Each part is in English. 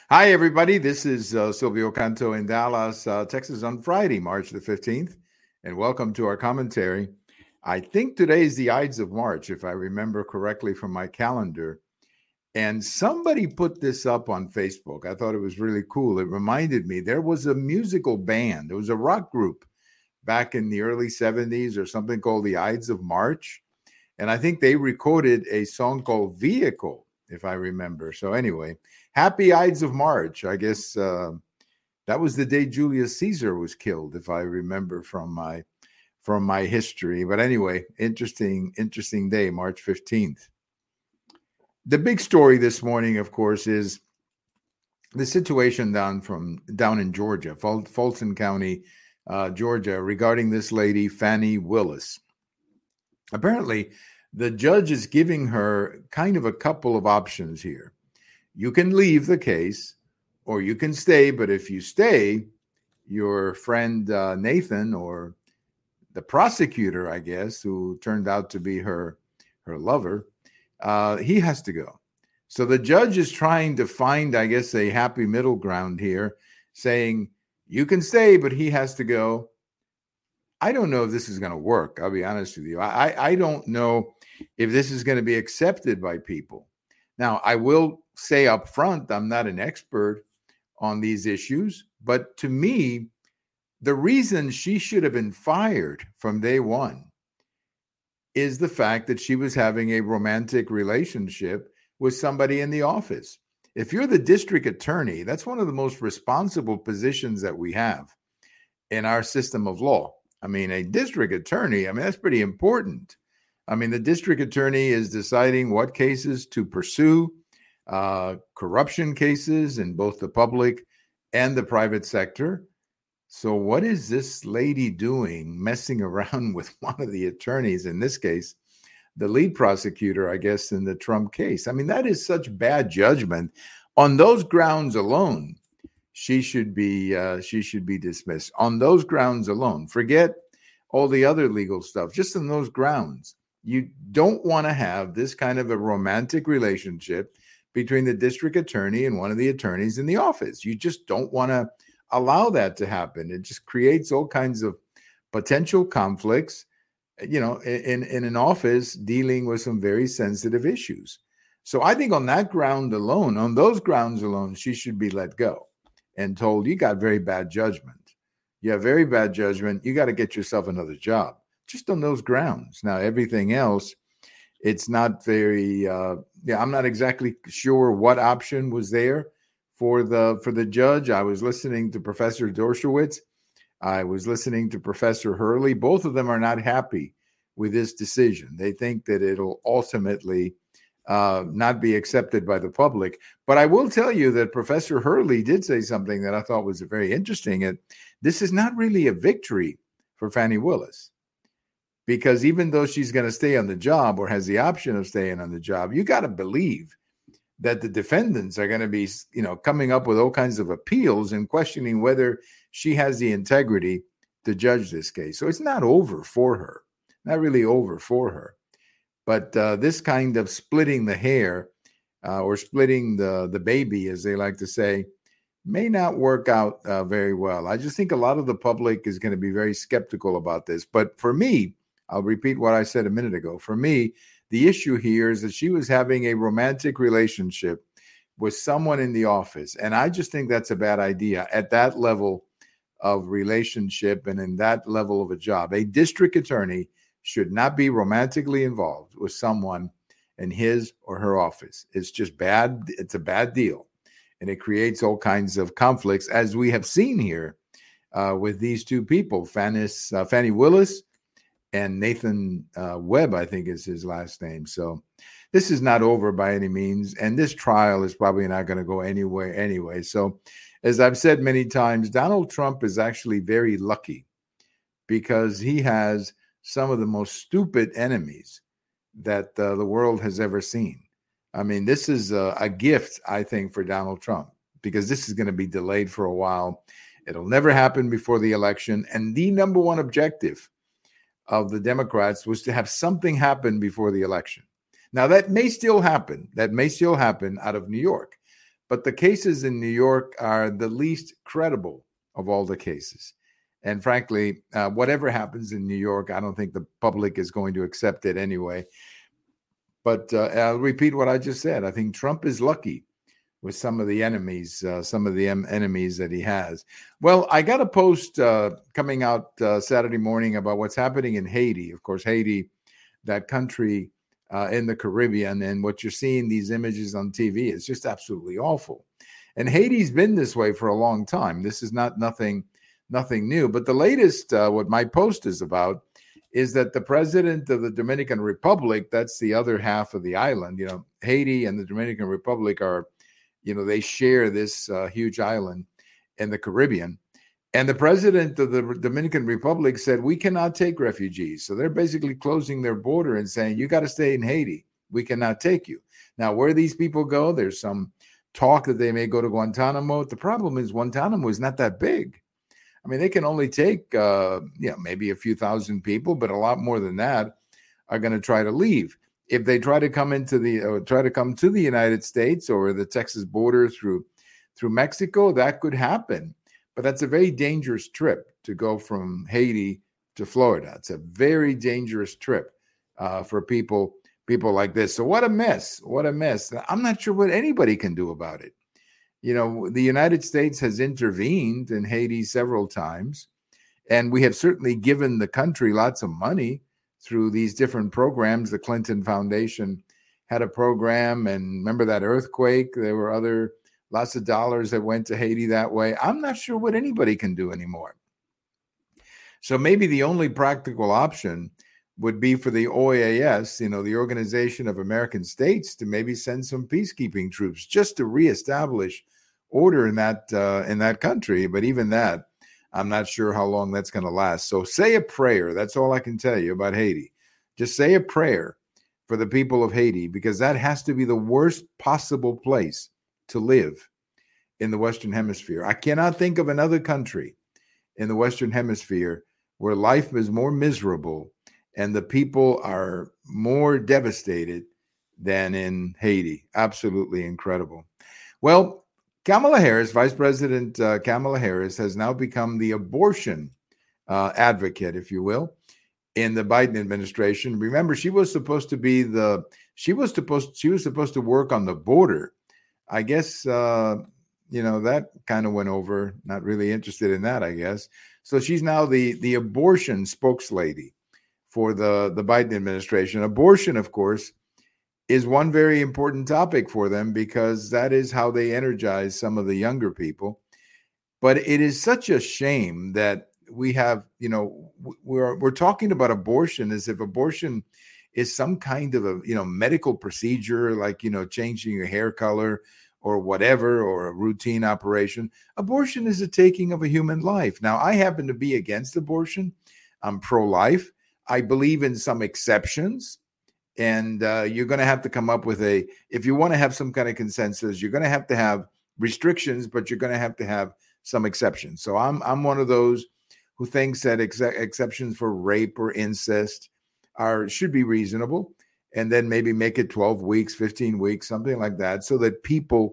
Hi, everybody. This is Silvio Canto in Dallas, Texas on Friday, March the 15th. And welcome to our commentary. I think today is the Ides of March, if I remember correctly from my calendar. And somebody put this up on Facebook. I thought it was really cool. It reminded me there was a musical band, there was a rock group back in the early 70s or something called the Ides of March. And I think they recorded a song called Vehicle, if I remember. So, anyway, happy Ides of March. I guess that was the day Julius Caesar was killed, if I remember from my history. But anyway, interesting day, March 15th. The big story this morning, of course, is the situation down in Georgia, Fulton County, Georgia, regarding this lady, Fani Willis. Apparently, the judge is giving her kind of a couple of options here. You can leave the case or you can stay, but if you stay, your friend Nathan, or the prosecutor, I guess, who turned out to be her lover, he has to go. So the judge is trying to find, I guess, a happy middle ground here, saying you can stay, but he has to go. I don't know if this is going to work. I'll be honest with you. I don't know if this is going to be accepted by people. Now, I will say up front, I'm not an expert on these issues, but to me, the reason she should have been fired from day one is the fact that she was having a romantic relationship with somebody in the office. If you're the district attorney, that's one of the most responsible positions that we have in our system of law. I mean, a district attorney, that's pretty important. The district attorney is deciding what cases to pursue, corruption cases in both the public and the private sector. So what is this lady doing, messing around with one of the attorneys, in this case, the lead prosecutor, I guess, in the Trump case? That is such bad judgment. On those grounds alone, she should be dismissed. On those grounds alone. Forget all the other legal stuff. Just on those grounds. You don't want to have this kind of a romantic relationship between the district attorney and one of the attorneys in the office. You just don't want to allow that to happen. It just creates all kinds of potential conflicts, in an office dealing with some very sensitive issues. So I think on that ground alone, on those grounds alone, she should be let go and told, you got very bad judgment. You have very bad judgment. You got to get yourself another job. Just on those grounds. Now, everything else, it's not very, I'm not exactly sure what option was there for the judge. I was listening to Professor Dershowitz. I was listening to Professor Hurley. Both of them are not happy with this decision. They think that it'll ultimately not be accepted by the public. But I will tell you that Professor Hurley did say something that I thought was very interesting. This is not really a victory for Fani Willis. Because even though she's going to stay on the job or has the option of staying on the job, you got to believe that the defendants are going to be, coming up with all kinds of appeals and questioning whether she has the integrity to judge this case. So it's not over for her, not really over for her. But this kind of splitting the hair or splitting the baby, as they like to say, may not work out very well. I just think a lot of the public is going to be very skeptical about this. But for me, I'll repeat what I said a minute ago. For me, the issue here is that she was having a romantic relationship with someone in the office. And I just think that's a bad idea at that level of relationship and in that level of a job. A district attorney should not be romantically involved with someone in his or her office. It's just bad. It's a bad deal. And it creates all kinds of conflicts, as we have seen here with these two people, Fani Willis and Nathan Webb, I think is his last name. So this is not over by any means. And this trial is probably not going to go anywhere anyway. So as I've said many times, Donald Trump is actually very lucky because he has some of the most stupid enemies that the world has ever seen. This is a gift, I think, for Donald Trump, because this is going to be delayed for a while. It'll never happen before the election. And the number one objective of the Democrats was to have something happen before the election. Now, that may still happen. That may still happen out of New York. But the cases in New York are the least credible of all the cases. And frankly, whatever happens in New York, I don't think the public is going to accept it anyway. But I'll repeat what I just said. I think Trump is lucky with some of the enemies, enemies that he has. Well, I got a post coming out Saturday morning about what's happening in Haiti. Of course, Haiti, that country in the Caribbean, and what you're seeing these images on TV is just absolutely awful. And Haiti's been this way for a long time. This is nothing new. But the latest, what my post is about, is that the president of the Dominican Republic, that's the other half of the island, Haiti and the Dominican Republic are, they share this huge island in the Caribbean. And the president of the Dominican Republic said, we cannot take refugees. So they're basically closing their border and saying, you got to stay in Haiti. We cannot take you. Now, where these people go, there's some talk that they may go to Guantanamo. The problem is Guantanamo is not that big. I mean, they can only take, maybe a few thousand people, but a lot more than that are going to try to leave. If they try to come to the United States or the Texas border through Mexico, that could happen. But that's a very dangerous trip to go from Haiti to Florida. It's a very dangerous trip for people like this. So what a mess. What a mess. I'm not sure what anybody can do about it. The United States has intervened in Haiti several times, and we have certainly given the country lots of money through these different programs. The Clinton Foundation had a program, and remember that earthquake? There were lots of dollars that went to Haiti that way. I'm not sure what anybody can do anymore. So maybe the only practical option would be for the OAS, the Organization of American States, to maybe send some peacekeeping troops just to reestablish order in that country. But even that, I'm not sure how long that's going to last. So say a prayer. That's all I can tell you about Haiti. Just say a prayer for the people of Haiti, because that has to be the worst possible place to live in the Western Hemisphere. I cannot think of another country in the Western Hemisphere where life is more miserable and the people are more devastated than in Haiti. Absolutely incredible. Well, Kamala Harris, Vice President Kamala Harris, has now become the abortion advocate, if you will, in the Biden administration. Remember, she was supposed to work on the border. I guess, that kind of went over. Not really interested in that, I guess. So she's now the abortion spokeslady for the Biden administration. Abortion, of course, is one very important topic for them, because that is how they energize some of the younger people. But it is such a shame that we have, we're talking about abortion as if abortion is some kind of a, medical procedure, like, changing your hair color or whatever, or a routine operation. Abortion is a taking of a human life. Now, I happen to be against abortion. I'm pro-life. I believe in some exceptions. And you're going to have to come up with if you want to have some kind of consensus, you're going to have restrictions, but you're going to have some exceptions. So I'm one of those who thinks that exceptions for rape or incest should be reasonable, and then maybe make it 12 weeks, 15 weeks, something like that, so that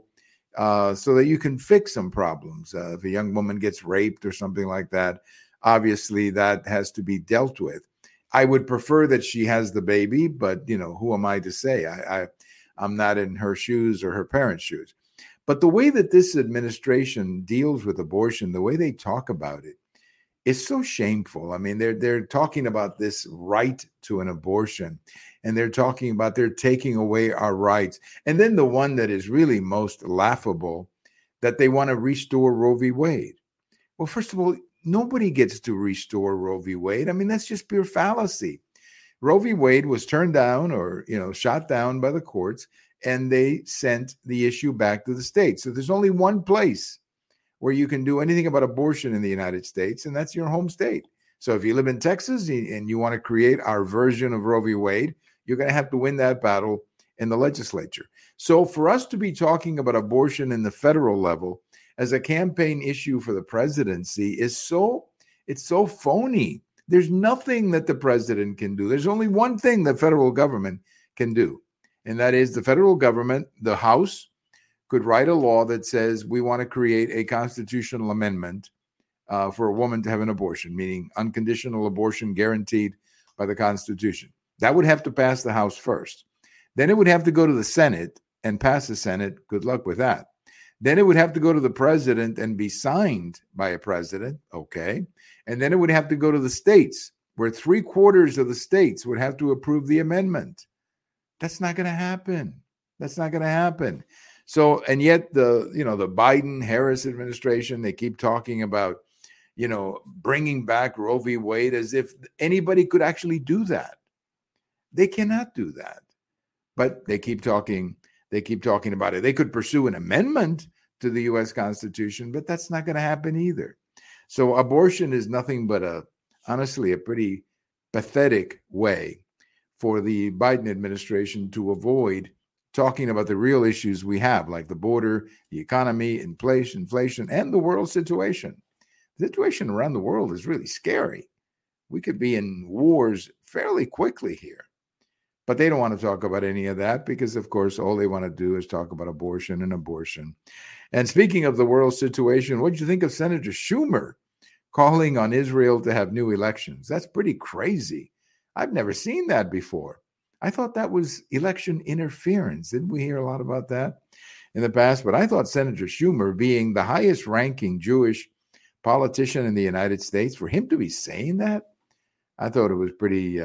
so that you can fix some problems. If a young woman gets raped or something like that, obviously that has to be dealt with. I would prefer that she has the baby, but, who am I to say? I'm not in her shoes or her parents' shoes. But the way that this administration deals with abortion, the way they talk about it, is so shameful. I mean, they're talking about this right to an abortion, and they're talking about they're taking away our rights. And then the one that is really most laughable, that they want to restore Roe v. Wade. Well, first of all, nobody gets to restore Roe v. Wade. I mean, that's just pure fallacy. Roe v. Wade was turned down or, shot down by the courts, and they sent the issue back to the states. So there's only one place where you can do anything about abortion in the United States, and that's your home state. So if you live in Texas and you want to create our version of Roe v. Wade, you're going to have to win that battle in the legislature. So for us to be talking about abortion in the federal level as a campaign issue for the presidency it's so phony. There's nothing that the president can do. There's only one thing the federal government can do, and that is the federal government, the House, could write a law that says we want to create a constitutional amendment for a woman to have an abortion, meaning unconditional abortion guaranteed by the Constitution. That would have to pass the House first. Then it would have to go to the Senate and pass the Senate. Good luck with that. Then it would have to go to the president and be signed by a president. Okay. And then it would have to go to the states, where 3/4 of the states would have to approve the amendment. That's not going to happen. That's not going to happen. So, and yet the Biden-Harris administration, they keep talking about, bringing back Roe v. Wade as if anybody could actually do that. They cannot do that. But they keep talking about it. They could pursue an amendment to the U.S. Constitution, but that's not going to happen either. So abortion is nothing but honestly, a pretty pathetic way for the Biden administration to avoid talking about the real issues we have, like the border, the economy, inflation, and the world situation. The situation around the world is really scary. We could be in wars fairly quickly here. But they don't want to talk about any of that because, of course, all they want to do is talk about abortion and abortion. And speaking of the world situation, what did you think of Senator Schumer calling on Israel to have new elections? That's pretty crazy. I've never seen that before. I thought that was election interference. Didn't we hear a lot about that in the past? But I thought Senator Schumer, being the highest ranking Jewish politician in the United States, for him to be saying that, I thought it was pretty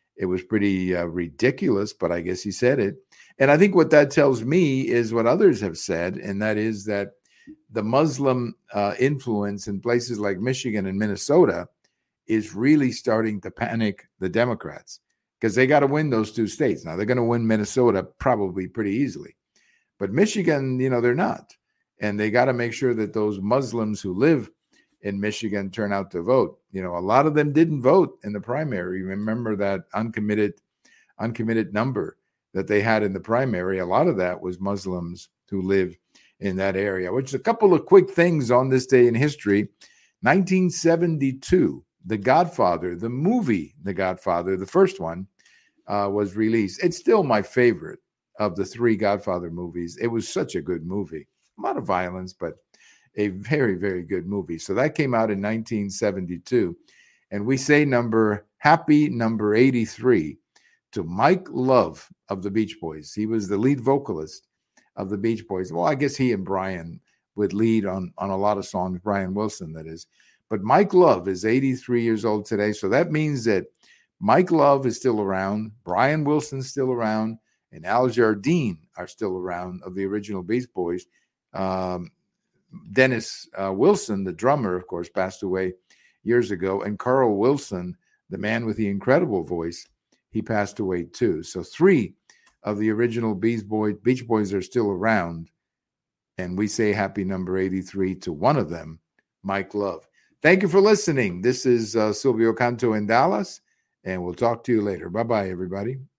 ridiculous, but I guess he said it. And I think what that tells me is what others have said, and that is that the Muslim influence in places like Michigan and Minnesota is really starting to panic the Democrats, because they got to win those two states. Now, they're going to win Minnesota probably pretty easily. But Michigan, they're not. And they got to make sure that those Muslims who live in Michigan turn out to vote. A lot of them didn't vote in the primary. Remember that uncommitted number that they had in the primary. A lot of that was Muslims who live in that area, which is a couple of quick things on this day in history. 1972, The Godfather, the movie The Godfather, the first one, was released. It's still my favorite of the three Godfather movies. It was such a good movie. A lot of violence, but a very, very good movie. So that came out in 1972. And we say happy number 83 to Mike Love of the Beach Boys. He was the lead vocalist of the Beach Boys. Well, I guess he and Brian would lead on a lot of songs, Brian Wilson, that is. But Mike Love is 83 years old today. So that means that Mike Love is still around, Brian Wilson's still around, and Al Jardine are still around of the original Beach Boys. Dennis Wilson, the drummer, of course, passed away years ago. And Carl Wilson, the man with the incredible voice, he passed away too. So three of the original Beach Boys are still around. And we say happy number 83 to one of them, Mike Love. Thank you for listening. This is Silvio Canto in Dallas, and we'll talk to you later. Bye-bye, everybody.